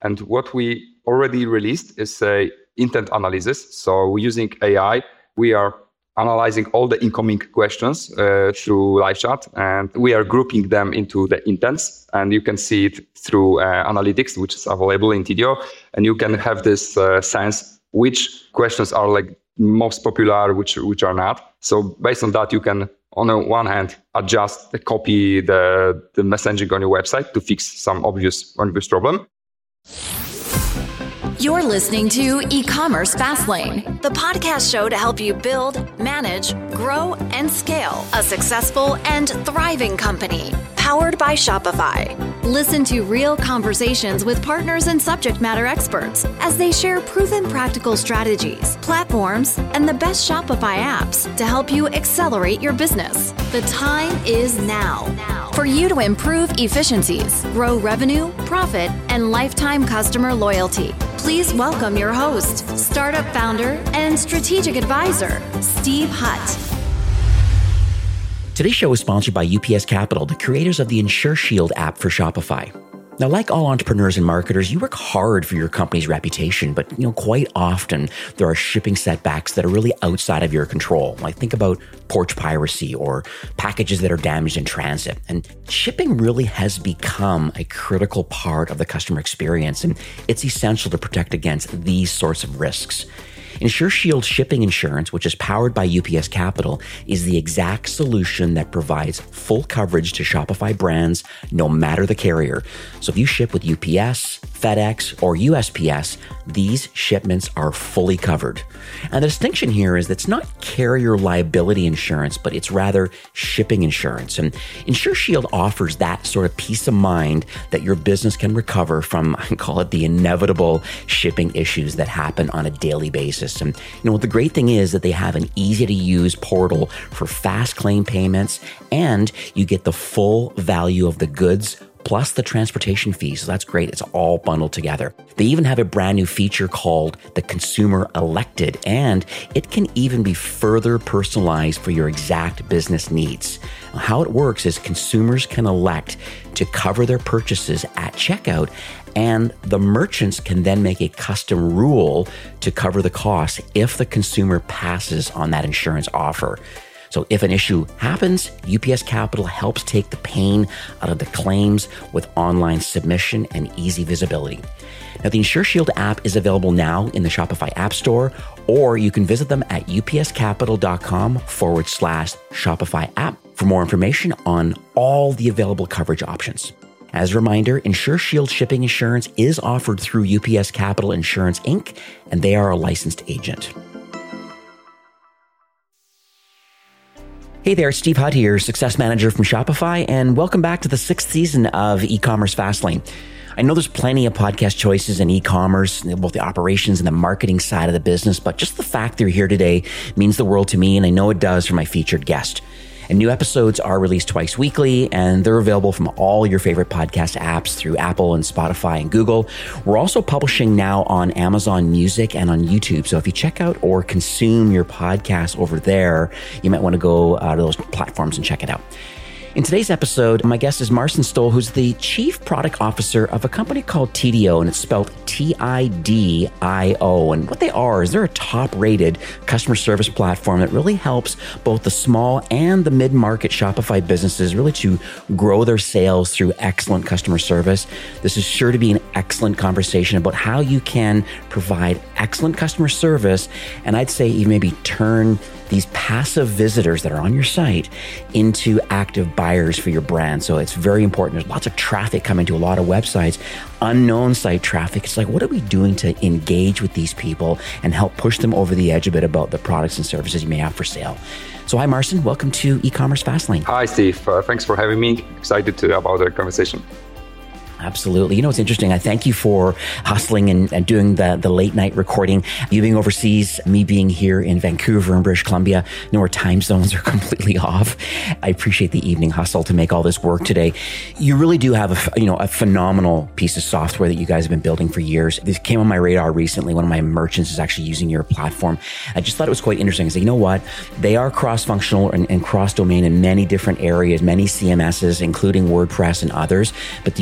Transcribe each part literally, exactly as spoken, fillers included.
And what we already released is a intent analysis. So using A I, we are analyzing all the incoming questions uh, through live chat, and we are grouping them into the intents. And you can see it through uh, analytics, which is available in Tidio. And you can have this uh, sense which questions are like most popular, which which are not. So based on that, you can, on the one hand, adjust the copy, the, the messaging on your website to fix some obvious, obvious problem. You're listening to E-commerce Fastlane, the podcast show to help you build, manage, grow, and scale a successful and thriving company, powered by Shopify. Listen to real conversations with partners and subject matter experts as they share proven practical strategies, platforms, and the best Shopify apps to help you accelerate your business. The time is now for you to improve efficiencies, grow revenue, profit, and lifetime customer loyalty. Please welcome your host, startup founder and strategic advisor, Steve Hutt. Today's show is sponsored by U P S Capital, the creators of the InsureShield app for Shopify. Now, like all entrepreneurs and marketers, you work hard for your company's reputation, but you know, quite often there are shipping setbacks that are really outside of your control. Like think about porch piracy or packages that are damaged in transit. And shipping really has become a critical part of the customer experience, and it's essential to protect against these sorts of risks. InsureShield Shipping Insurance, which is powered by U P S Capital, is the exact solution that provides full coverage to Shopify brands, no matter the carrier. So if you ship with U P S, FedEx, or U S P S, these shipments are fully covered. And the distinction here is that it's not carrier liability insurance, but it's rather shipping insurance. And InsureShield offers that sort of peace of mind that your business can recover from, I call it the inevitable shipping issues that happen on a daily basis. And you know, the great thing is that they have an easy to use portal for fast claim payments, and you get the full value of the goods plus the transportation fees. So that's great. It's all bundled together. They even have a brand new feature called the Consumer Elected, and it can even be further personalized for your exact business needs. How it works is consumers can elect to cover their purchases at checkout, and the merchants can then make a custom rule to cover the cost if the consumer passes on that insurance offer. So if an issue happens, U P S Capital helps take the pain out of the claims with online submission and easy visibility. Now, the InsureShield app is available now in the Shopify App Store, or you can visit them at upscapital.com forward slash Shopify app for more information on all the available coverage options. As a reminder, InsureShield Shipping Insurance is offered through U P S Capital Insurance, Incorporated, and they are a licensed agent. Hey there, Steve Hutt here, Success Manager from Shopify, and welcome back to the sixth season of E-commerce Fastlane. I know there's plenty of podcast choices in e-commerce, both the operations and the marketing side of the business, but just the fact that you're here today means the world to me, and I know it does for my featured guest. And new episodes are released twice weekly, and they're available from all your favorite podcast apps through Apple and Spotify and Google. We're also publishing now on Amazon Music and on YouTube. So if you check out or consume your podcast over there, you might want to go uh, to those platforms and check it out. In today's episode, my guest is Marcin Stoll, who's the Chief Product Officer of a company called Tidio, and it's spelled T I D I O. And what they are is they're a top-rated customer service platform that really helps both the small and the mid-market Shopify businesses really to grow their sales through excellent customer service. This is sure to be an excellent conversation about how you can provide excellent customer service, and I'd say even maybe turn these passive visitors that are on your site into active buyers for your brand. So it's very important. There's lots of traffic coming to a lot of websites, unknown site traffic. It's like, what are we doing to engage with these people and help push them over the edge a bit about the products and services you may have for sale? So hi, Marcin. Welcome to E-commerce Fastlane. Hi, Steve. Uh, thanks for having me. Excited to about the conversation. Absolutely. You know, it's interesting. I thank you for hustling and, and doing the, the late night recording. You being overseas, me being here in Vancouver and British Columbia, you know, our time zones are completely off. I appreciate the evening hustle to make all this work today. You really do have a, you know, a phenomenal piece of software that you guys have been building for years. This came on my radar recently. One of my merchants is actually using your platform. I just thought it was quite interesting. I said, you know what? They are cross-functional and, and cross-domain in many different areas, many C M Ss, including WordPress and others, but you have a very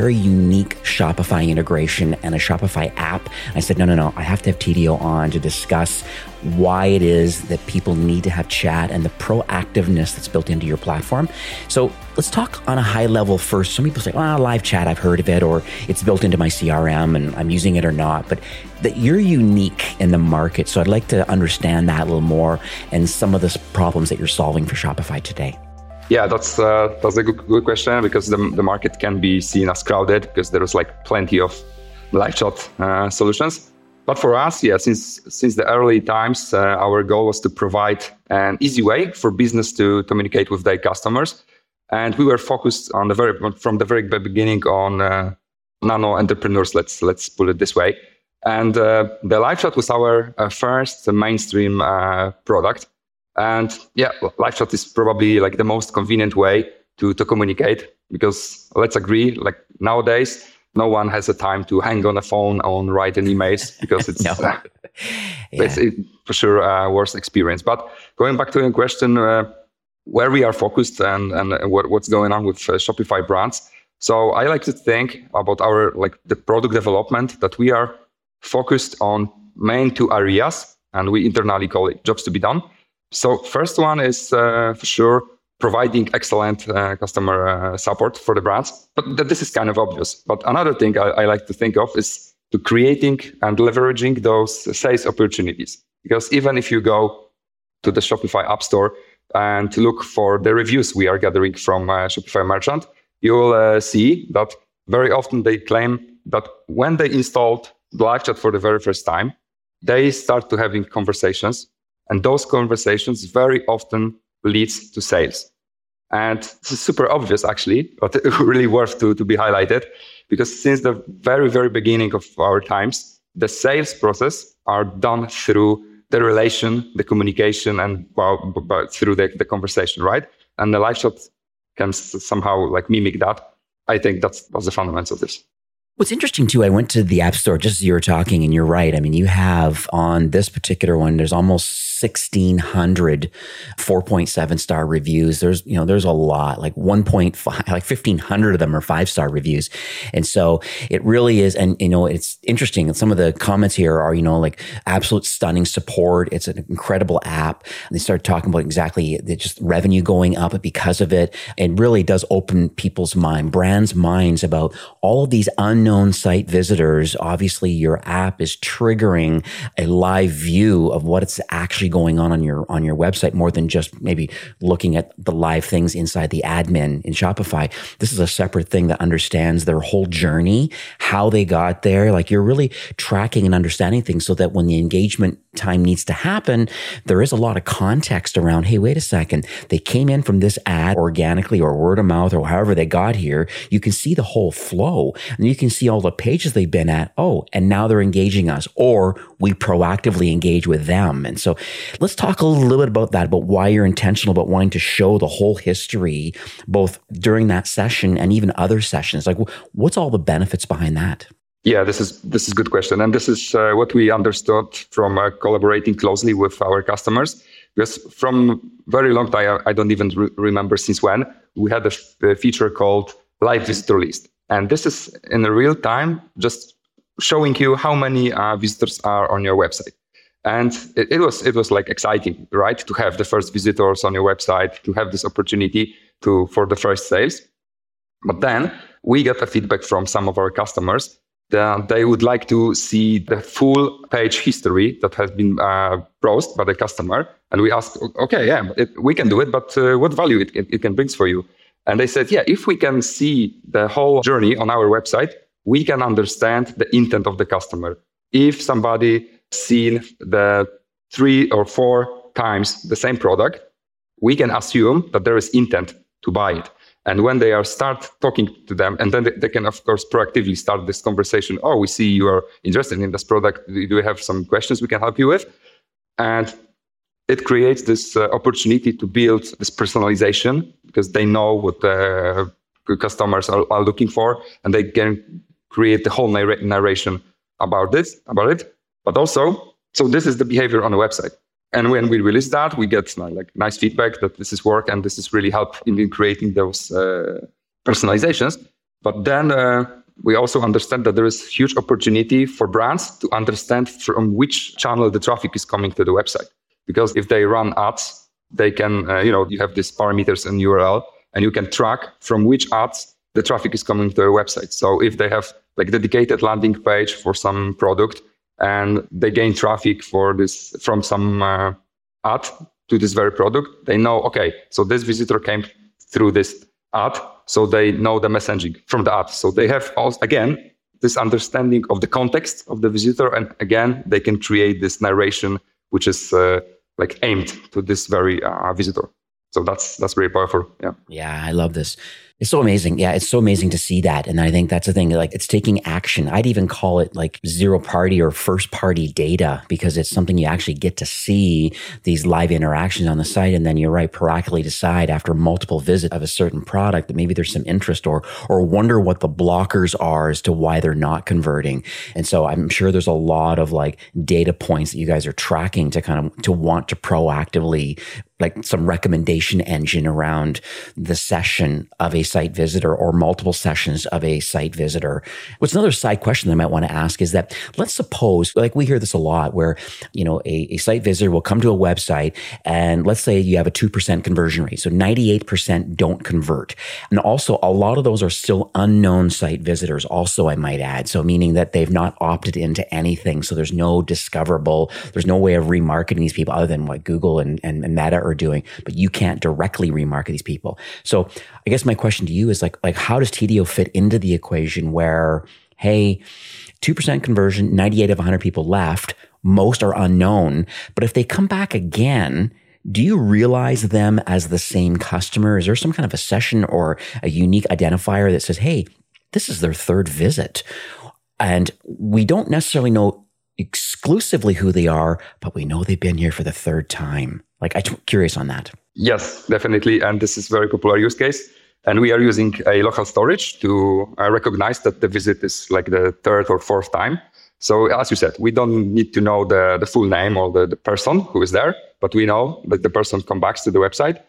very unique Shopify integration and a Shopify app. I said, no, no, no, I have to have T D O on to discuss why it is that people need to have chat and the proactiveness that's built into your platform. So let's talk on a high level first. Some people say, well, live chat, I've heard of it, or it's built into my C R M and I'm using it or not. But that you're unique in the market. So I'd like to understand that a little more and some of the problems that you're solving for Shopify today. Yeah, that's uh, that's a good, good question, because the, the market can be seen as crowded because there is like plenty of live chat uh, solutions. But for us, yeah, since since the early times, uh, our goal was to provide an easy way for business to communicate with their customers, and we were focused on the very from the very beginning on uh, nano entrepreneurs. Let's let's put it this way. And uh, the live chat was our uh, first mainstream uh, product. And yeah, live chat is probably like the most convenient way to to communicate, because let's agree, like nowadays, no one has the time to hang on a phone and write an emails, because it's, no. uh, yeah. it's it, for sure a worse experience. But going back to your question, uh, where we are focused and, and what, what's going on with uh, Shopify brands. So I like to think about our, like the product development, that we are focused on main two areas, and we internally call it jobs to be done. So first one is uh, for sure providing excellent uh, customer uh, support for the brands. But th- this is kind of obvious. But another thing I, I like to think of is to creating and leveraging those sales opportunities. Because even if you go to the Shopify App Store and look for the reviews we are gathering from uh, Shopify merchant, you will uh, see that very often they claim that when they installed the live chat for the very first time, they start to having conversations. And those conversations very often leads to sales. And this is super obvious, actually, but really worth to, to be highlighted, because since the very, very beginning of our times, the sales process are done through the relation, the communication, and well, but through the, the conversation, right? And the live chat can somehow like mimic that. I think that's, that's the fundamentals of this. What's interesting too, I went to the App Store just as you were talking, and you're right. I mean, you have on this particular one, there's almost sixteen hundred four point seven star reviews. There's, you know, there's a lot, like one point five, like fifteen hundred of them are five star reviews. And so it really is. And, you know, it's interesting. And some of the comments here are, you know, like absolute stunning support. It's an incredible app. And they start talking about exactly the just revenue going up because of it. It really does open people's mind, brands' minds about all of these unknown Known site visitors. Obviously, your app is triggering a live view of what it's actually going on on your on your website, more than just maybe looking at the live things inside the admin in Shopify. This is a separate thing that understands their whole journey, how they got there. Like you're really tracking and understanding things so that when the engagement time needs to happen, there is a lot of context around, hey, wait a second, they came in from this ad organically or word of mouth or however they got here. You can see the whole flow, and you can see all the pages they've been at. Oh, and now they're engaging us, or we proactively engage with them. And so let's talk a little bit about that, about why you're intentional about wanting to show the whole history, both during that session and even other sessions. Like what's all the benefits behind that? Yeah, this is this is a good question. And this is uh, what we understood from uh, collaborating closely with our customers. Because from very long time, I don't even re- remember since when, we had a, f- a feature called Live Visitor List. And this is in real time, just showing you how many uh, visitors are on your website. And it, it was it was like exciting, right? To have the first visitors on your website, to have this opportunity to for the first sales. But then we got a feedback from some of our customers that they would like to see the full page history that has been uh, browsed by the customer. And we asked, okay, yeah, it, we can do it, but uh, what value it, it, it can bring for you? And they said, yeah, if we can see the whole journey on our website, we can understand the intent of the customer. If somebody seen the three or four times the same product, we can assume that there is intent to buy it. And when they are start talking to them, and then they, they can, of course, proactively start this conversation. Oh, we see you are interested in this product. Do you have some questions we can help you with? And it creates this uh, opportunity to build this personalization, because they know what the customers are, are looking for, and they can create the whole narr- narration about this, about it. But also, so this is the behavior on the website. And when we release that, we get uh, like nice feedback that this is work and this is really help in creating those uh, personalizations. But then uh, we also understand that there is huge opportunity for brands to understand from which channel the traffic is coming to the website. Because if they run ads, they can, uh, you know, you have these parameters in U R L, and you can track from which ads the traffic is coming to their website. So if they have like dedicated landing page for some product and they gain traffic for this from some uh, ad to this very product, they know, okay, so this visitor came through this ad, so they know the messaging from the ad. So they have also, again, this understanding of the context of the visitor, and again, they can create this narration which is uh, like aimed to this very uh, visitor. So that's that's very powerful. Yeah. Yeah, I love this. It's so amazing. Yeah, it's so amazing to see that. And I think that's the thing, like it's taking action. I'd even call it like zero party or first party data, because it's something you actually get to see these live interactions on the site. And then you're right, proactively decide after multiple visits of a certain product that maybe there's some interest, or, or wonder what the blockers are as to why they're not converting. And so I'm sure there's a lot of like data points that you guys are tracking to kind of, to want to proactively like some recommendation engine around the session of a site visitor or multiple sessions of a site visitor. What's another side question that I might want to ask is that, let's suppose, like we hear this a lot where, you know, a, a site visitor will come to a website and let's say you have a two percent conversion rate. So ninety-eight percent don't convert. And also a lot of those are still unknown site visitors also, I might add. So meaning that they've not opted into anything. So there's no discoverable, there's no way of remarketing these people other than what Google and, and, and Meta are doing, but you can't directly remarket these people. So I guess my question to you is like, like how does T D O fit into the equation where, hey, two percent conversion, ninety-eight of one hundred people left, most are unknown, but if they come back again, do you realize them as the same customer? Is there some kind of a session or a unique identifier that says, hey, this is their third visit? And we don't necessarily know exclusively who they are, but we know they've been here for the third time. Like, I'm curious on that. Yes, definitely. And this is a very popular use case. And we are using a local storage to uh, recognize that the visit is like the third or fourth time. So as you said, we don't need to know the, the full name or the, the person who is there, but we know that the person comes back to the website.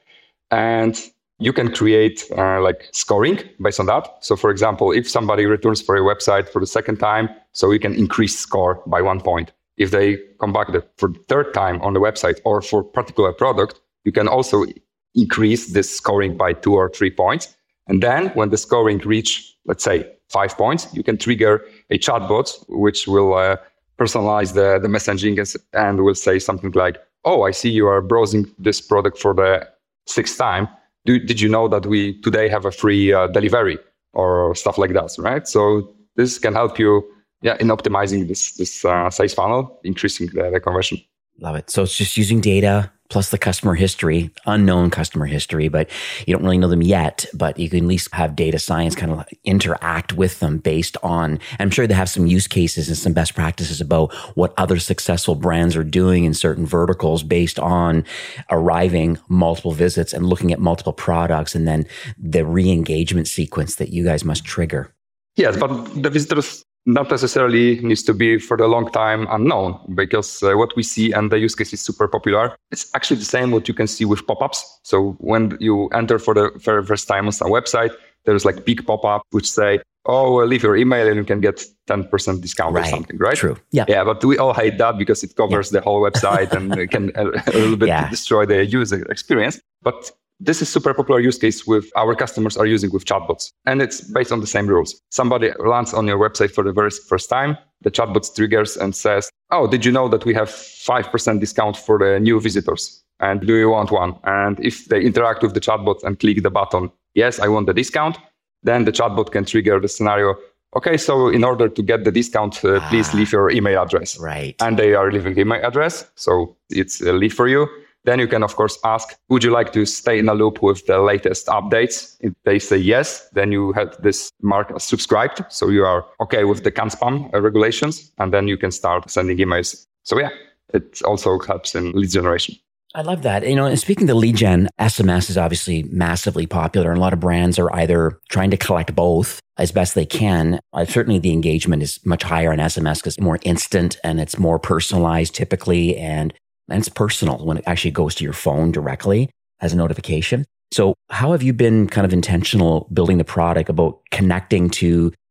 And you can create uh, like scoring based on that. So for example, if somebody returns for a website for the second time, so you can increase score by one point. If they come back the, for the third time on the website or for particular product, you can also increase this scoring by two or three points. And then when the scoring reach, let's say five points, you can trigger a chatbot, which will uh, personalize the, the messaging and will say something like, oh, I see you are browsing this product for the sixth time. Do, did you know that we today have a free uh, delivery or stuff like that, right? So this can help you yeah, in optimizing this, this uh, sales funnel, increasing the, the conversion. Love it. So it's just using data plus the customer history, unknown customer history, but you don't really know them yet, but you can at least have data science kind of interact with them based on, I'm sure they have some use cases and some best practices about what other successful brands are doing in certain verticals based on arriving multiple visits and looking at multiple products and then the re-engagement sequence that you guys must trigger. Yes, but the visitors not necessarily needs to be for the long time unknown, because uh, what we see and the use case is super popular. It's actually the same what you can see with pop-ups. So when you enter for the very first time on some website, there's like big pop-up which say, oh, leave your email and you can get ten percent discount right. or something, right? True. Yeah. Yeah, but we all hate that because it covers yeah. the whole website and it can a, a little bit yeah. destroy the user experience. But this is super popular use case with our customers are using with chatbots. And it's based on the same rules. Somebody lands on your website for the very first time. The chatbot triggers and says, oh, did you know that we have five percent discount for the new visitors? And do you want one? And if they interact with the chatbot and click the button, yes, I want the discount, then the chatbot can trigger the scenario. Okay, so in order to get the discount, uh, ah, please leave your email address. Right. And they are leaving email address. So it's a lead for you. Then you can, of course, ask, would you like to stay in a loop with the latest updates? If they say yes, then you have this mark as subscribed. So you are okay with the can spam regulations, and then you can start sending emails. So yeah, it also helps in lead generation. I love that. You know, and speaking of lead gen, S M S is obviously massively popular, and a lot of brands are either trying to collect both as best they can. Uh, certainly the engagement is much higher on S M S because it's more instant and it's more personalized typically, and And it's personal when it actually goes to your phone directly as a notification. So how have you been kind of intentional building the product about connecting to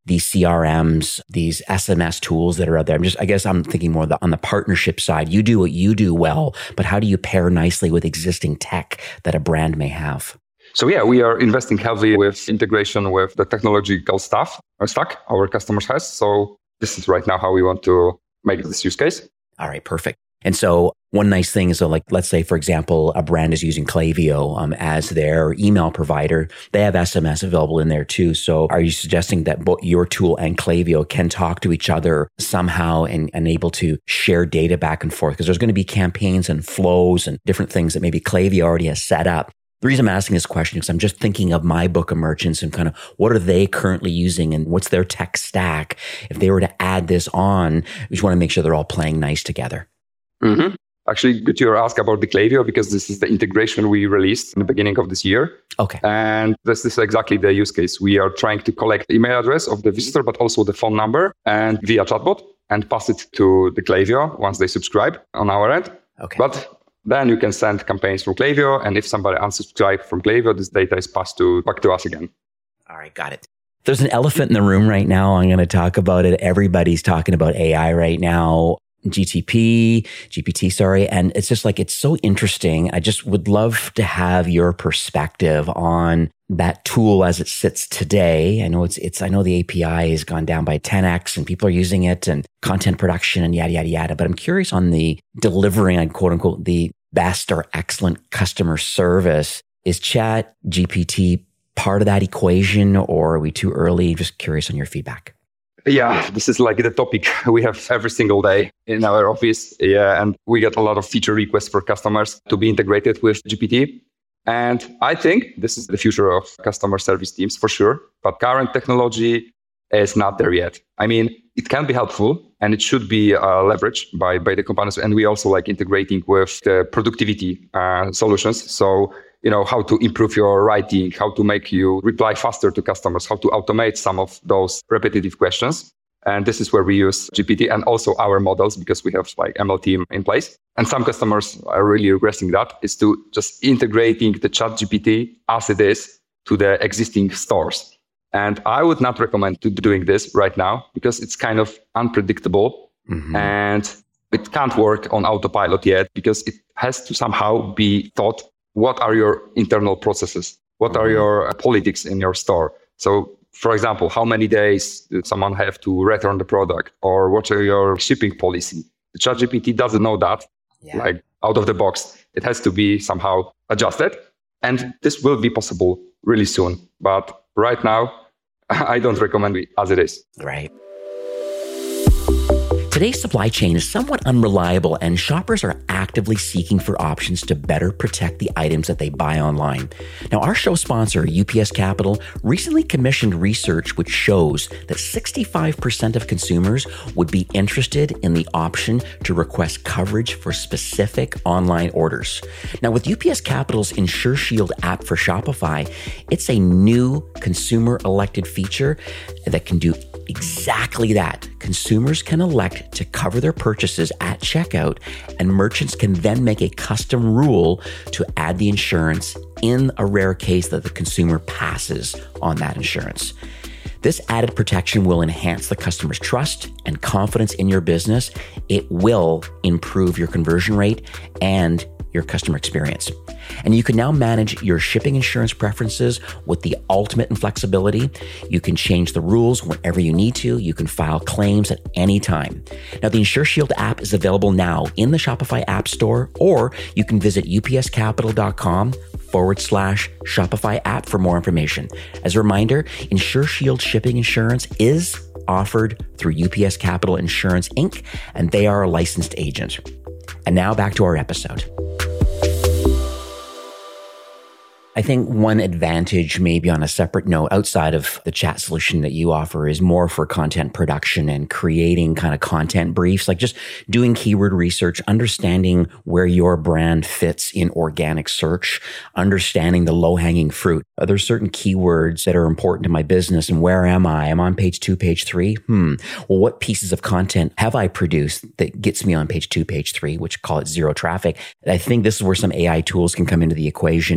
these C R Ms, these S M S tools that are out there? I'm just, I guess I'm thinking more the, on the partnership side. You do what you do well, but how do you pair nicely with existing tech that a brand may have? So yeah, we are investing heavily with integration with the technological stuff or stack our customers has. So this is right now how we want to make this use case. All right, perfect. And so one nice thing is, so like, let's say, for example, a brand is using Klaviyo um, as their email provider. They have S M S available in there too. So are you suggesting that both your tool and Klaviyo can talk to each other somehow and, and able to share data back and forth? Because there's going to be campaigns and flows and different things that maybe Klaviyo already has set up. The reason I'm asking this question is I'm just thinking of my book of merchants and kind of what are they currently using and what's their tech stack? If they were to add this on, we just want to make sure they're all playing nice together. Mm-hmm. Actually, good you ask about the Klaviyo because this is the integration we released in the beginning of this year. Okay. And this is exactly the use case. We are trying to collect the email address of the visitor, but also the phone number and via chatbot and pass it to the Klaviyo once they subscribe on our end. Okay. But then you can send campaigns from Klaviyo. And if somebody unsubscribes from Klaviyo, this data is passed to back to us again. All right, got it. There's an elephant in the room right now. I'm going to talk about it. Everybody's talking about A I right now. G T P, G P T, sorry. And it's just like, it's so interesting. I just would love to have your perspective on that tool as it sits today. I know it's, it's, I know the A P I has gone down by ten x and people are using it and content production and yada, yada, yada. But I'm curious on the delivering, quote unquote, the best or excellent customer service. Is Chat G P T part of that equation or are we too early? Just curious on your feedback. Yeah, this is like the topic we have every single day in our office. Yeah, and we get a lot of feature requests for customers to be integrated with G P T. And I think this is the future of customer service teams for sure. But current technology is not there yet. I mean, it can be helpful and it should be uh, leveraged by, by the companies. And we also like integrating with the productivity uh, solutions. So you know, how to improve your writing, how to make you reply faster to customers, how to automate some of those repetitive questions. And this is where we use G P T and also our models because we have like M L team in place. And some customers are really regressing that is to just integrating the Chat G P T as it is to the existing stores. And I would not recommend to doing this right now because it's kind of unpredictable mm-hmm. and it can't work on autopilot yet because it has to somehow be thought. What are your internal processes? What are your politics in your store? So, for example, how many days does someone have to return the product? Or what are your shipping policy? The ChatGPT doesn't know that, yeah. like out of the box. It has to be somehow adjusted. And this will be possible really soon. But right now, I don't recommend it as it is. Right. Today's supply chain is somewhat unreliable and shoppers are actively seeking for options to better protect the items that they buy online. Now, our show sponsor, U P S Capital, recently commissioned research which shows that sixty-five percent of consumers would be interested in the option to request coverage for specific online orders. Now, with U P S Capital's Insure Shield app for Shopify, it's a new consumer elected feature that can do exactly that. Consumers can elect to cover their purchases at checkout, and merchants can then make a custom rule to add the insurance in a rare case that the consumer passes on that insurance. This added protection will enhance the customer's trust and confidence in your business. It will improve your conversion rate and your customer experience. And you can now manage your shipping insurance preferences with the ultimate in flexibility. You can change the rules whenever you need to. You can file claims at any time. Now, the Insure Shield app is available now in the Shopify App Store, or you can visit upscapital.com forward slash Shopify app for more information. As a reminder, Insure Shield shipping insurance is offered through U P S Capital Insurance, Incorporated, and they are a licensed agent. And now back to our episode. I think one advantage, maybe on a separate note, outside of the chat solution that you offer, is more for content production and creating kind of content briefs, like just doing keyword research, understanding where your brand fits in organic search, understanding the low-hanging fruit. Are there certain keywords that are important to my business, and where am I? I'm on page two, page three. Hmm. Well, what pieces of content have I produced that gets me on page two, page three, which call it zero traffic? I think this is where some A I tools can come into the equation about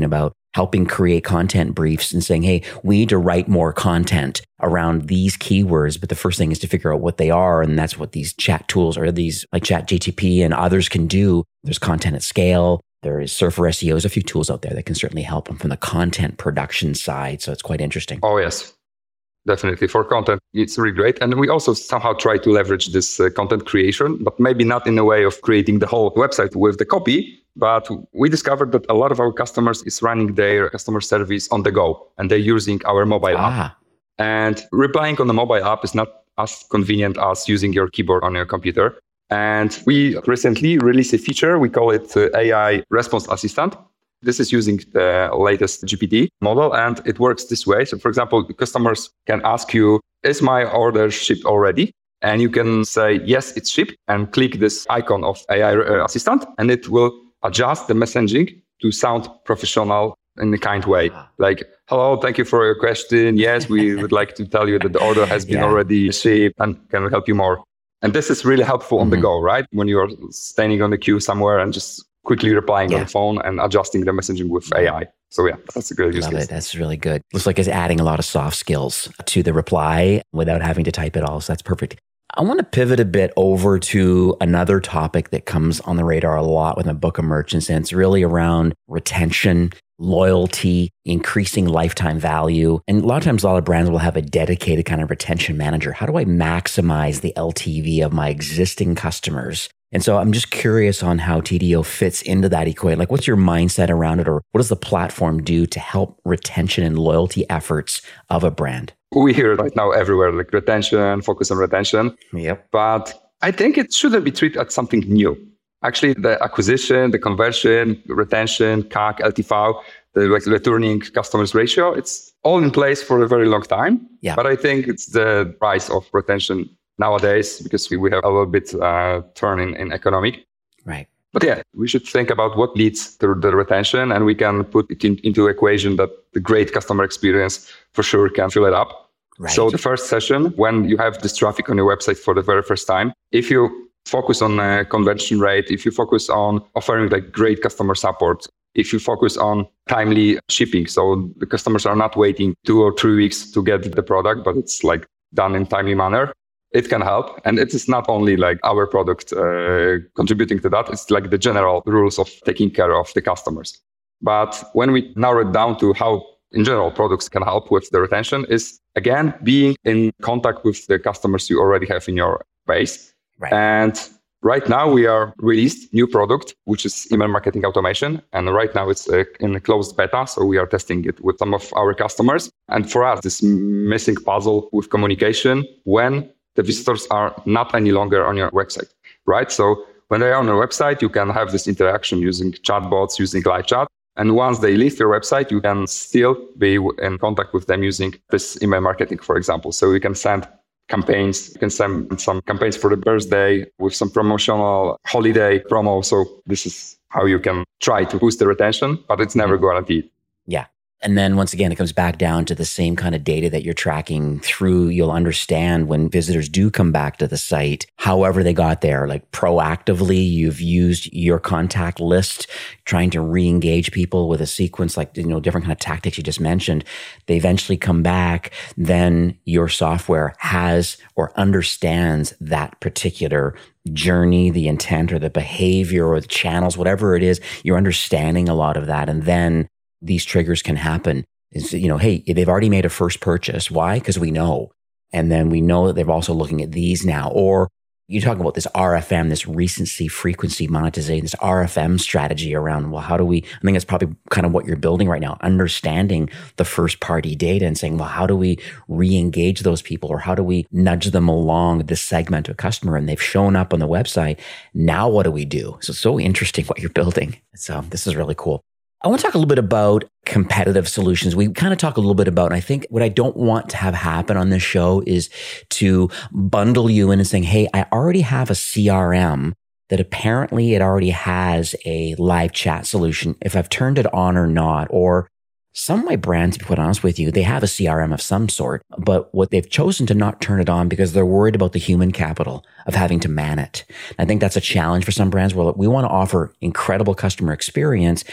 helping create content briefs and saying, hey, we need to write more content around these keywords. But the first thing is to figure out what they are. And that's what these chat tools or these like ChatGPT and others can do. There's content at scale. There is Surfer S E O. There's a few tools out there that can certainly help them from the content production side. So it's quite interesting. Oh, yes. Definitely. For content, it's really great. And we also somehow try to leverage this uh, content creation, but maybe not in a way of creating the whole website with the copy. But we discovered that a lot of our customers is running their customer service on the go, and they're using our mobile ah. app. And replying on the mobile app is not as convenient as using your keyboard on your computer. And we recently released a feature. We call it uh, A I Response Assistant. This is using the latest G P T model, and it works this way. So, for example, customers can ask you, is my order shipped already? And you can say, yes, it's shipped, and click this icon of A I Assistant, and it will adjust the messaging to sound professional in a kind way. Like, hello, thank you for your question. Yes, we would like to tell you that the order has been yeah. already shipped and can help you more. And this is really helpful on mm-hmm. the go, right? When you're standing on the queue somewhere and just quickly replying yeah. on the phone and adjusting the messaging with A I. So yeah, that's a good use Love case. It. That's really good. Looks like it's adding a lot of soft skills to the reply without having to type it all. So that's perfect. I want to pivot a bit over to another topic that comes on the radar a lot with a book of merchants, and it's really around retention, loyalty, increasing lifetime value. And a lot of times, a lot of brands will have a dedicated kind of retention manager. How do I maximize the L T V of my existing customers? And so I'm just curious on how T D O fits into that equation. Like, what's your mindset around it, or what does the platform do to help retention and loyalty efforts of a brand? We hear it right now everywhere, like retention, focus on retention. Yep. But I think it shouldn't be treated as something new. Actually, the acquisition, the conversion, retention, C A C, L T V, the like, returning customers ratio, it's all in place for a very long time. Yeah. But I think it's the rise of retention nowadays because we, we have a little bit uh, turn in, in economic. Right. But yeah, we should think about what leads to the retention, and we can put it in, into equation that the great customer experience for sure can fill it up. Right. So the first session, when you have this traffic on your website for the very first time, if you focus on uh, conversion rate, if you focus on offering like great customer support, if you focus on timely shipping, so the customers are not waiting two or three weeks to get the product, but it's like done in timely manner, it can help. And it is not only like our product uh, contributing to that, it's like the general rules of taking care of the customers. But when we narrow it down to how in general products can help with the retention is, again, being in contact with the customers you already have in your base. Right. And right now we are released new product, which is email marketing automation. And right now it's uh, in a closed beta. So we are testing it with some of our customers. And for us, this missing puzzle with communication when the visitors are not any longer on your website, right? So when they are on your website, you can have this interaction using chatbots, using live chat. And once they leave your website, you can still be in contact with them using this email marketing, for example. So you can send campaigns, you can send some campaigns for the birthday with some promotional holiday promo. So this is how you can try to boost the retention, but it's never guaranteed. Yeah. And then once again, it comes back down to the same kind of data that you're tracking through. You'll understand when visitors do come back to the site, however they got there, like proactively, you've used your contact list, trying to re-engage people with a sequence, like, you know, different kind of tactics you just mentioned. They eventually come back. Then your software has or understands that particular journey, the intent or the behavior or the channels, whatever it is, you're understanding a lot of that. And then these triggers can happen. Is, you know, hey, they've already made a first purchase. Why? Because we know. And then we know that they're also looking at these now. Or you're talking about this R F M, this recency frequency monetization, this R F M strategy around, well, how do we, I think that's probably kind of what you're building right now, understanding the first party data and saying, well, how do we re-engage those people, or how do we nudge them along this segment of customer? And they've shown up on the website. Now what do we do? So it's so interesting what you're building. So this is really cool. I want to talk a little bit about competitive solutions. We kind of talk a little bit about, and I think what I don't want to have happen on this show is to bundle you in and saying, hey, I already have a C R M that apparently it already has a live chat solution, if I've turned it on or not. Or some of my brands, to be quite honest with you, they have a C R M of some sort, but what they've chosen to not turn it on because they're worried about the human capital of having to man it. I think that's a challenge for some brands where we want to offer incredible customer experience.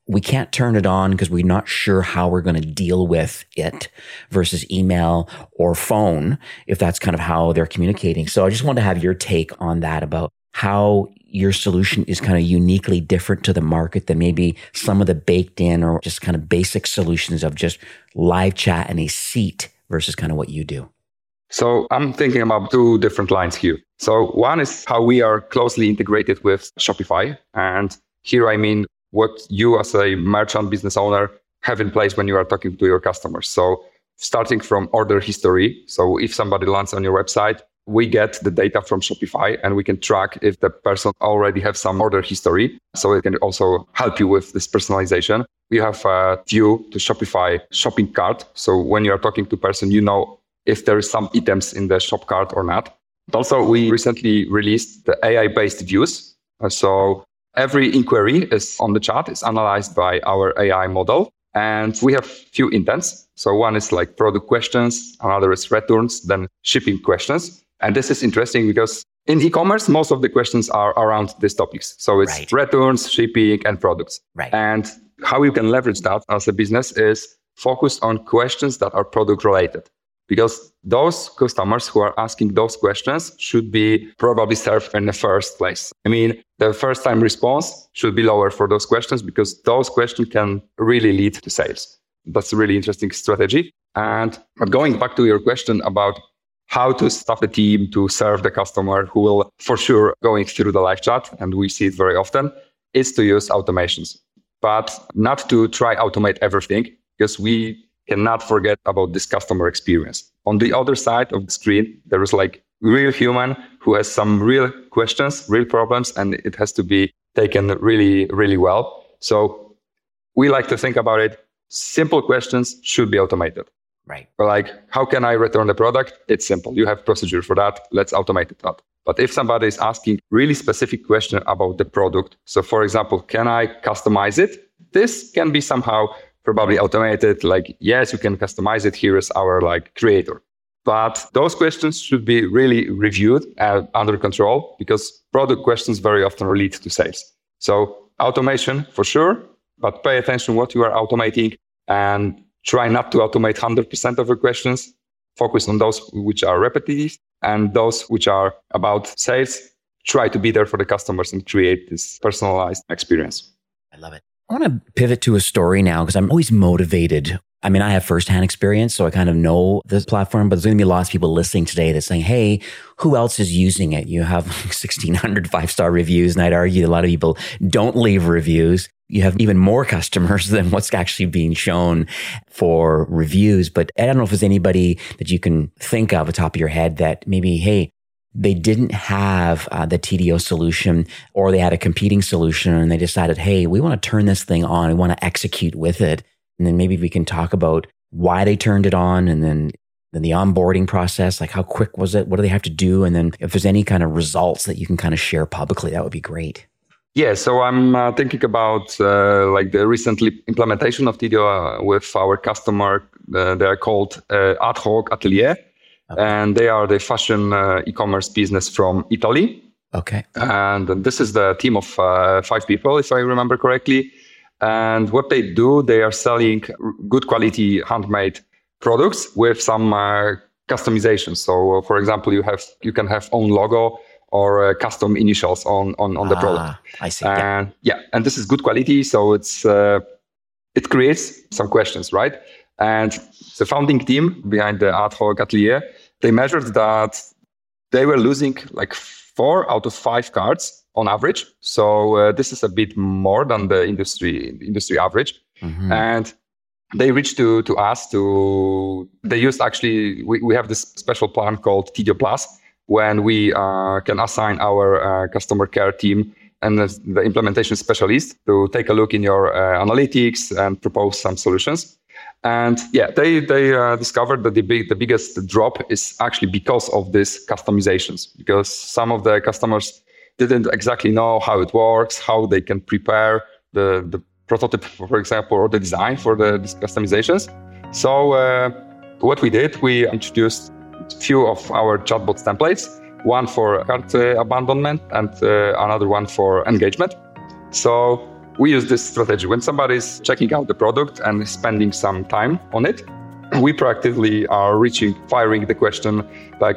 we can't turn it on because we're not sure how we're going to deal with it versus email or phone, if that's kind of how they're communicating. So I just want to have your take on that about how your solution is kind of uniquely different to the market than maybe some of the baked in or just kind of basic solutions of just live chat and a seat versus kind of what you do. So I'm thinking about two different lines here. So one is how we are closely integrated with Shopify. And here I mean what you as a merchant business owner have in place when you are talking to your customers. So starting from order history. So if somebody lands on your website, we get the data from Shopify and we can track if the person already has some order history. So it can also help you with this personalization. We have a view to Shopify shopping cart. So when you are talking to a person, you know if there is some items in the shop cart or not. But also, we recently released the A I-based views. So every inquiry is on the chat is analyzed by our A I model. And we have few intents. So one is like product questions, another is returns, then shipping questions. And this is interesting because in e-commerce, most of the questions are around these topics. So it's right. returns, shipping, and products. Right. And how you can leverage that as a business is focus on questions that are product related. Because those customers who are asking those questions should be probably served in the first place. I mean, the first time response should be lower for those questions because those questions can really lead to sales. That's a really interesting strategy. And but going back to your question about how to staff the team to serve the customer who will for sure going through the live chat, and we see it very often, is to use automations. But not to try automate everything, because we cannot forget about this customer experience. On the other side of the screen, there is like real human who has some real questions, real problems, and it has to be taken really, really well. So we like to think about it. Simple questions should be automated. Right. Like, how can I return the product? It's simple. You have procedure for that. Let's automate it up. But if somebody is asking really specific question about the product, so for example, can I customize it? This can be somehow probably automated. Like, yes, you can customize it. Here is our like creator. But those questions should be really reviewed and under control because product questions very often lead to sales. So automation for sure, but pay attention what you are automating and try not to automate one hundred percent of your questions. Focus on those which are repetitive and those which are about sales. Try to be there for the customers and create this personalized experience. I love it. I want to pivot to a story now because I'm always motivated. I mean, I have firsthand experience, so I kind of know this platform, but there's going to be lots of people listening today that's saying, hey, who else is using it? You have sixteen hundred five-star reviews, and I'd argue a lot of people don't leave reviews. You have even more customers than what's actually being shown for reviews. But I don't know if there's anybody that you can think of at the top of your head that maybe, hey, they didn't have uh, the T D O solution or they had a competing solution and they decided, hey, we want to turn this thing on. We want to execute with it. And then maybe we can talk about why they turned it on and then, then the onboarding process, like how quick was it? What do they have to do? And then if there's any kind of results that you can kind of share publicly, that would be great. Yeah, so I'm uh, thinking about uh, like the recent implementation of T D O uh, with our customer. Uh, they are called uh, Ad Hoc Atelier, okay. And they are the fashion uh, e-commerce business from Italy. Okay. And this is the team of uh, five people, if I remember correctly. And what they do, they are selling good quality handmade products with some uh, customization. So, uh, for example, you have you can have own logo or uh, custom initials on on, on the ah, product. I see. And yeah. yeah, and this is good quality, so it's uh, it creates some questions, right? And the founding team behind the Ad Hoc Atelier, they measured that they were losing like four out of five cards on average. So uh, this is a bit more than the industry industry average. Mm-hmm. And they reached to to us to they used actually we, we have this special plan called T D O Plus, when we uh, can assign our uh, customer care team and the, the implementation specialist to take a look in your uh, analytics and propose some solutions. And yeah, they they uh, discovered that the big, the biggest drop is actually because of these customizations, because some of the customers didn't exactly know how it works, how they can prepare the, the prototype, for example, or the design for the these customizations. So uh, what we did, we introduced a few of our chatbot templates, one for cart uh, abandonment and uh, another one for engagement. So we use this strategy. When somebody's checking out the product and spending some time on it, we proactively are reaching, firing the question like,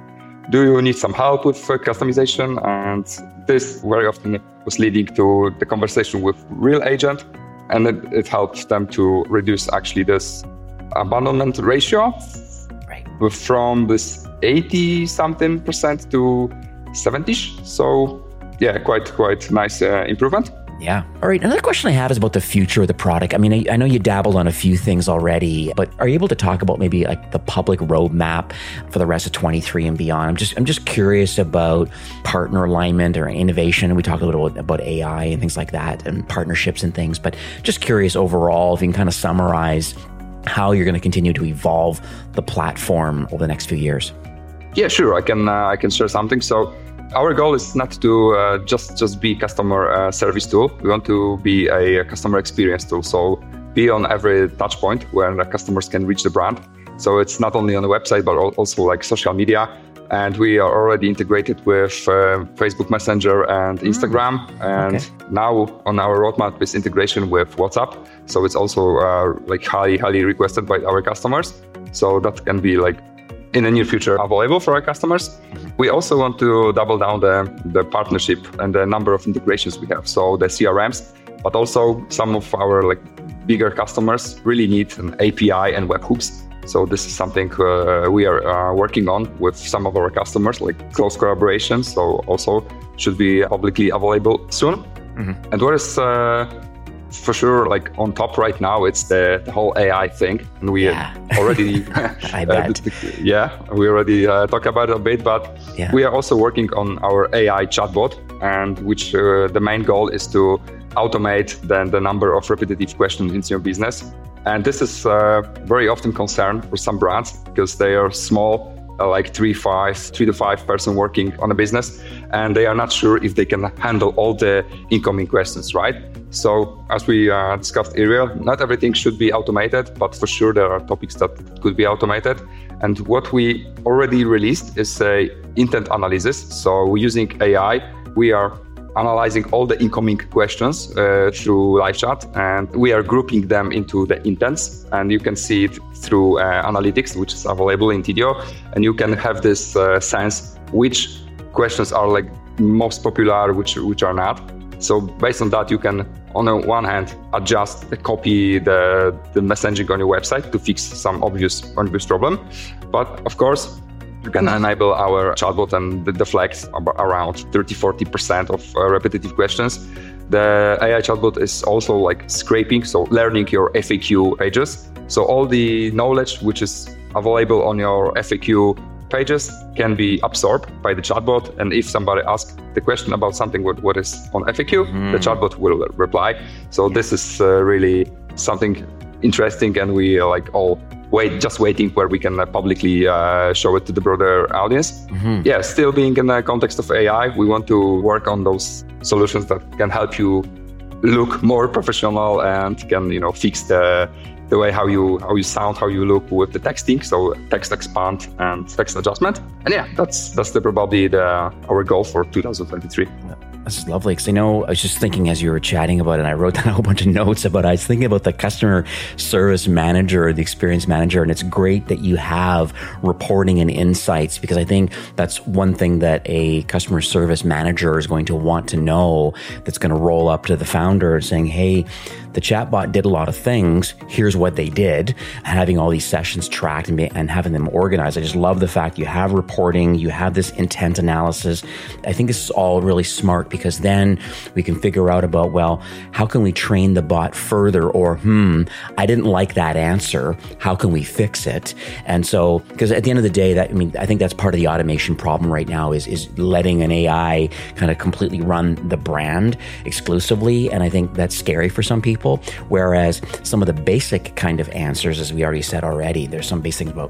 do you need some help with uh, customization? And this very often was leading to the conversation with real agent. And it, it helps them to reduce actually this abandonment ratio right. from this eighty something percent to seventy-ish. So yeah, quite, quite nice uh, improvement. Yeah. All right. Another question I have is about the future of the product. I mean, I, I know you dabbled on a few things already, but are you able to talk about maybe like the public roadmap for the rest of twenty-three and beyond? I'm just, I'm just curious about partner alignment or innovation. We talked a little bit about A I and things like that and partnerships and things, but just curious overall, if you can kind of summarize how you're going to continue to evolve the platform over the next few years. Yeah, sure. I can, uh, I can share something. So our goal is not to uh, just, just be customer uh, service tool. We want to be a, a customer experience tool. So be on every touch point where the customers can reach the brand. So it's not only on the website, but also like social media. And we are already integrated with uh, Facebook Messenger and Instagram. Mm. And okay. now on our roadmap is integration with WhatsApp. So it's also uh, like highly, highly requested by our customers. So that can be like in the near future available for our customers. Mm-hmm. We also want to double down the, the partnership and the number of integrations we have. So the C R Ms, but also some of our like bigger customers really need an A P I and webhooks. So this is something uh, we are uh, working on with some of our customers, like close collaboration. So also should be publicly available soon. Mm-hmm. And what is uh, for sure like on top right now, it's the, the whole A I thing. And we yeah. already, I bet. uh, yeah, we already uh, talked about it a bit, but yeah. we are also working on our A I chatbot, and which uh, the main goal is to automate then the number of repetitive questions in your business. And this is uh, very often concern for some brands because they are small, uh, like three, five, three to five person working on a business, and they are not sure if they can handle all the incoming questions, right? So as we uh, discussed earlier, not everything should be automated, but for sure there are topics that could be automated. And what we already released is a intent analysis. So we're using A I. We are analyzing all the incoming questions uh, through live chat, and we are grouping them into the intents, and you can see it through uh, analytics, which is available in Tidio, and you can have this uh, sense which questions are like most popular, which which are not. So based on that, you can on the one hand adjust the copy the the messaging on your website to fix some obvious obvious problem, but of course you can enable our chatbot and deflect around thirty to forty percent of uh, repetitive questions. The A I chatbot is also like scraping, so learning your F A Q pages. So all the knowledge which is available on your F A Q pages can be absorbed by the chatbot. And if somebody asks the question about something what, what is on F A Q, mm. the chatbot will reply. So this is uh, really something interesting, and we uh, like all wait, just waiting where we can uh, publicly uh, show it to the broader audience. Mm-hmm. Yeah, still being in the context of A I, we want to work on those solutions that can help you look more professional and can, you know, fix the the way how you how you sound, how you look with the texting. So text expand and text adjustment. And yeah, that's that's the, probably the our goal for two thousand twenty-three. This is lovely, because I know I was just thinking as you were chatting about it, and I wrote down a whole bunch of notes about it. I was thinking about the customer service manager, the experience manager, and it's great that you have reporting and insights, because I think that's one thing that a customer service manager is going to want to know, that's going to roll up to the founder saying, hey, the chatbot did a lot of things. Here's what they did. And having all these sessions tracked and, be, and having them organized. I just love the fact you have reporting, you have this intent analysis. I think this is all really smart, because then we can figure out about, well, how can we train the bot further? Or, hmm, I didn't like that answer. How can we fix it? And so, because at the end of the day, that I mean, I think that's part of the automation problem right now is, is letting an A I kind of completely run the brand exclusively. And I think that's scary for some people. Whereas some of the basic kind of answers, as we already said already, there's some basic about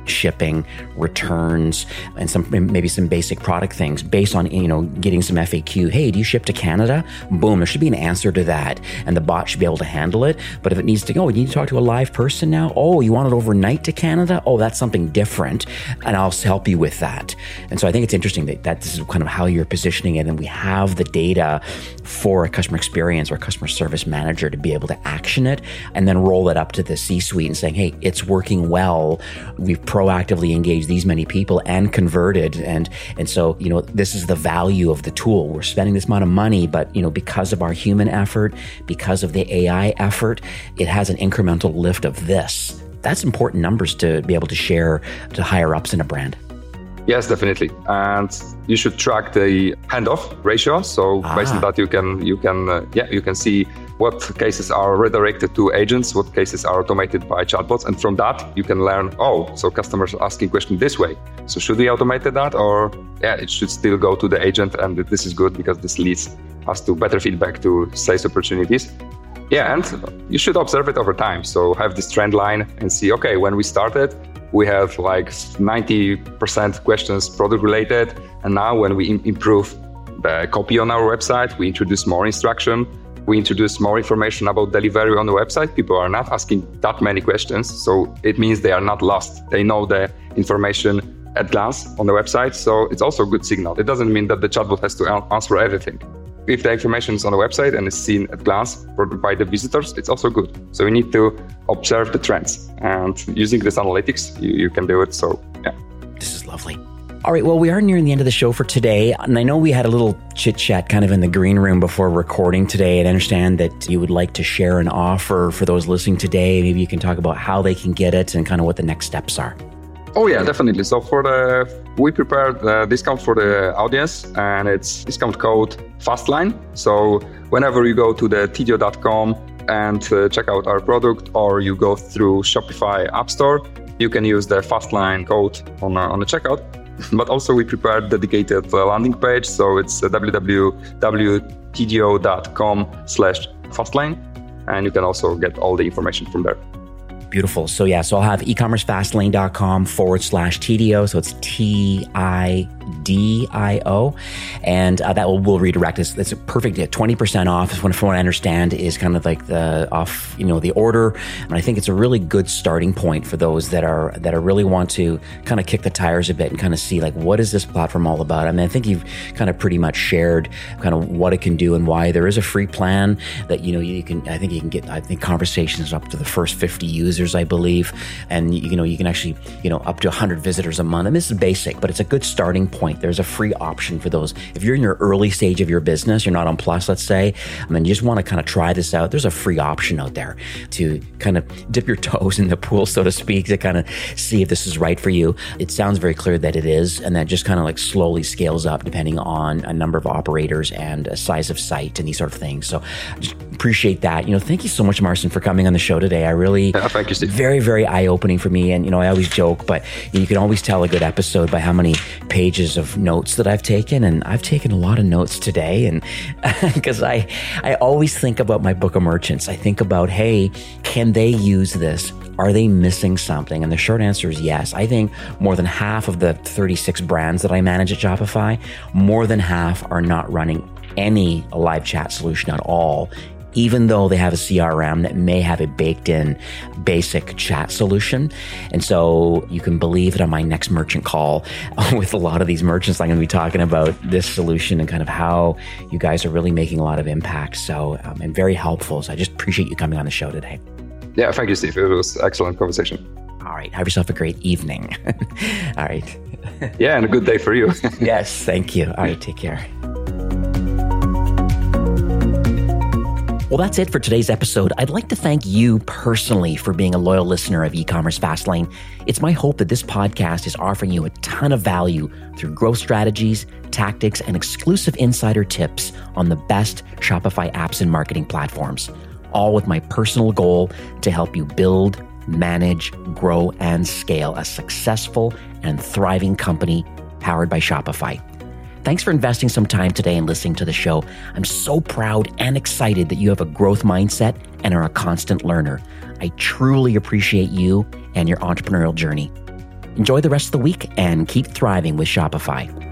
shipping, returns, and some maybe some basic product things based on, you know, getting some F A Q. Hey, do you ship to Canada? Boom, there should be an answer to that. And the bot should be able to handle it. But if it needs to go, oh, you need to talk to a live person now? Oh, you want it overnight to Canada? Oh, that's something different. And I'll help you with that. And so I think it's interesting that, that this is kind of how you're positioning it. And we have the data for a customer experience or a customer service manager to be able to action it and then roll it up to the C-suite and saying, hey, it's working well. We've proactively engaged these many people and converted. And, and so, you know, this is the value of the tool. We're spending this amount of money, but, you know, because of our human effort, because of the A I effort, it has an incremental lift of this. That's important numbers to be able to share to higher ups in a brand. Yes, definitely. And you should track the handoff ratio. So ah. based on that, you can, you can, uh, yeah, you can see what cases are redirected to agents, what cases are automated by chatbots. And from that, you can learn, oh, so customers are asking questions this way. So should we automate that? Or yeah, it should still go to the agent. And this is good because this leads us to better feedback to sales opportunities. Yeah, and you should observe it over time. So have this trend line and see, okay, when we started, we have like ninety percent questions product related. And now when we im- improve the copy on our website, we introduce more instruction, we introduce more information about delivery on the website. People are not asking that many questions. So it means they are not lost. They know the information at glance on the website. So it's also a good signal. It doesn't mean that the chatbot has to answer everything. If the information is on the website and is seen at glance by the visitors, it's also good. So we need to observe the trends, and using this analytics, you, you can do it. So yeah. This is lovely. All right, well, we are nearing the end of the show for today. And I know we had a little chit chat kind of in the green room before recording today. And I understand that you would like to share an offer for those listening today. Maybe you can talk about how they can get it and kind of what the next steps are. Oh yeah, definitely. So for the, we prepared the discount for the audience, and it's discount code FASTLINE. So whenever you go to the T D O dot com and uh, check out our product, or you go through Shopify App Store, you can use the FASTLINE code on, uh, on the checkout. But also we prepared dedicated uh, landing page. So it's uh, w w w dot t d o dot com slash FASTLINE. And you can also get all the information from there. Beautiful. So yeah, so I'll have ecommercefastlane.com forward slash TDO. So it's T I D I O. And uh, that will, will redirect us. It's a perfect yeah, twenty percent off, from what I understand, is kind of like the off, you know, the order. And I think it's a really good starting point for those that are, that are really want to kind of kick the tires a bit and kind of see like, what is this platform all about? I mean, I think you've kind of pretty much shared kind of what it can do and why. There is a free plan that, you know, you can, I think you can get, I think conversations up to the first fifty users, I believe. And, you know, you can actually, you know, up to one hundred visitors a month. And this is basic, but it's a good starting point. There's a free option for those. If you're in your early stage of your business, you're not on Plus, let's say, I mean, you just want to kind of try this out. There's a free option out there to kind of dip your toes in the pool, so to speak, to kind of see if this is right for you. It sounds very clear that it is. And that just kind of like slowly scales up depending on a number of operators and a size of site and these sort of things. So I just appreciate that. You know, thank you so much, Marcin, for coming on the show today. I really, yeah, thank you, Steve. Very, very eye-opening for me. And, you know, I always joke, but you can always tell a good episode by how many pages of notes that I've taken. And I've taken a lot of notes today. And because I, I always think about my book of merchants. I think about, hey, can they use this? Are they missing something? And the short answer is yes. I think more than half of the thirty-six brands that I manage at Shopify, more than half are not running any live chat solution at all, even though they have a C R M that may have a baked in basic chat solution. And so you can believe that on my next merchant call with a lot of these merchants, I'm going to be talking about this solution and kind of how you guys are really making a lot of impact. So, um, and very helpful. So I just appreciate you coming on the show today. Yeah, thank you, Steve. It was an excellent conversation. All right. Have yourself a great evening. All right. Yeah, and a good day for you. Yes, thank you. All right, take care. Well, that's it for today's episode. I'd like to thank you personally for being a loyal listener of E-commerce Fastlane. It's my hope that this podcast is offering you a ton of value through growth strategies, tactics, and exclusive insider tips on the best Shopify apps and marketing platforms, all with my personal goal to help you build, manage, grow, and scale a successful and thriving company powered by Shopify. Thanks for investing some time today and listening to the show. I'm so proud and excited that you have a growth mindset and are a constant learner. I truly appreciate you and your entrepreneurial journey. Enjoy the rest of the week and keep thriving with Shopify.